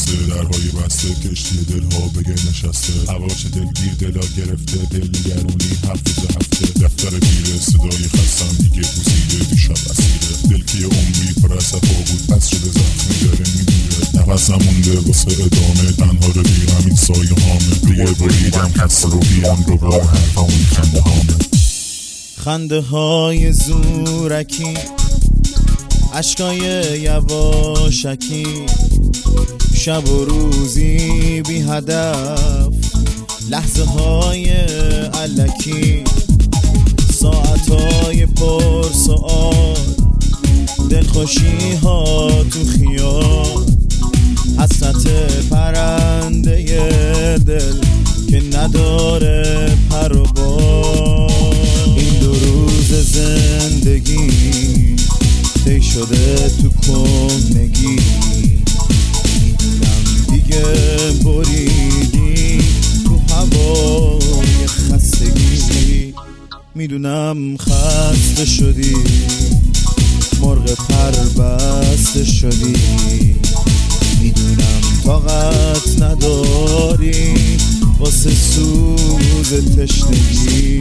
بسته، درهای بسته، کشتی دلها بگه نشسته. هوا چه دلگیر دلا گرفته، دلنگرونی هفته دفتر پیره، صدای خستم دیگه بوسیده دیشب اسیره. دل که عمری پر از صفا بود پس شده زخمی داره میمیره. نفس نمونده واسه ادامه، تنها رو دیرم این سایه هامه. دیگه بریدم کس رو بیرم رو با حرفا اون خنده هامه. خنده های زورکی، عشقای یواشکی، شب و روزی بی هدف، لحظه های علکی، ساعت های پر سؤال، دلخوشی ها تو خیال، حسرت پرنده دل که نداره پر و بال. این 2 روز زندگی طی شده تو کهنگی، میدونم دیگه بریدی تو هوای خستگی، میدونم خسته شدی، مرغ پر بسته شدی، میدونم طاقت نداری واسه سوز تشنگی.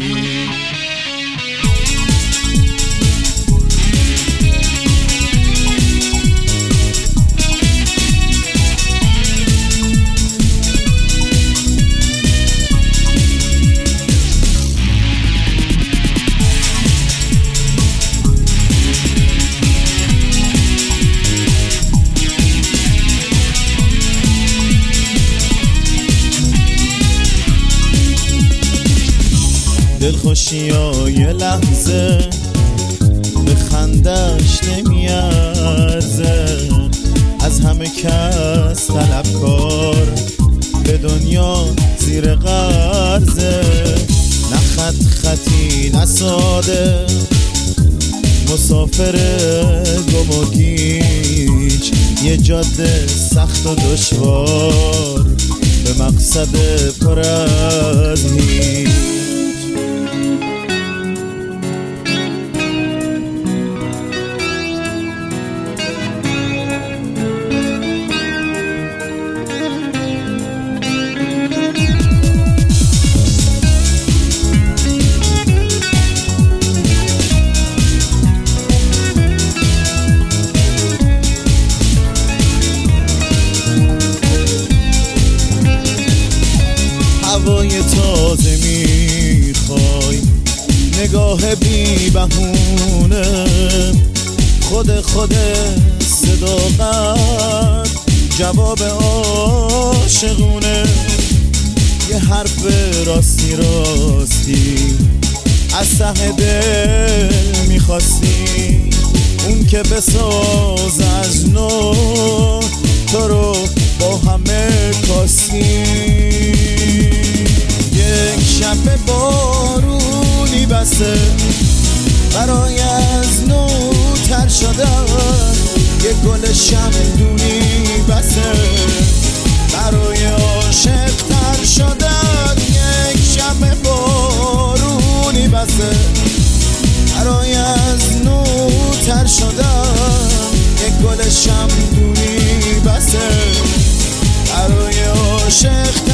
دلخوشی ها یه لحظه به خندش نمیارزه، از همه کس طلبکار به دنیا زیر قرضه. نه خطی نه ساده، مسافر گم و گیج، یه جاده سخت و دشوار به مقصد پر از هیچ. هوای تازه میخوای، نگاه بی بهونه، خود صداقت، جواب عاشقونه. یه حرف راستی از ته دل میخواستی، اون که بساز از نو تو رو با همه کاستی. یک شب بارونی بسه برای از نو تر شدن، یک گل شمعدونی بسه برای عاشق تر شدن. یک شب بارونی بسه برای از نو تر شدن، یک گل شمعدونی بسه برای عاشق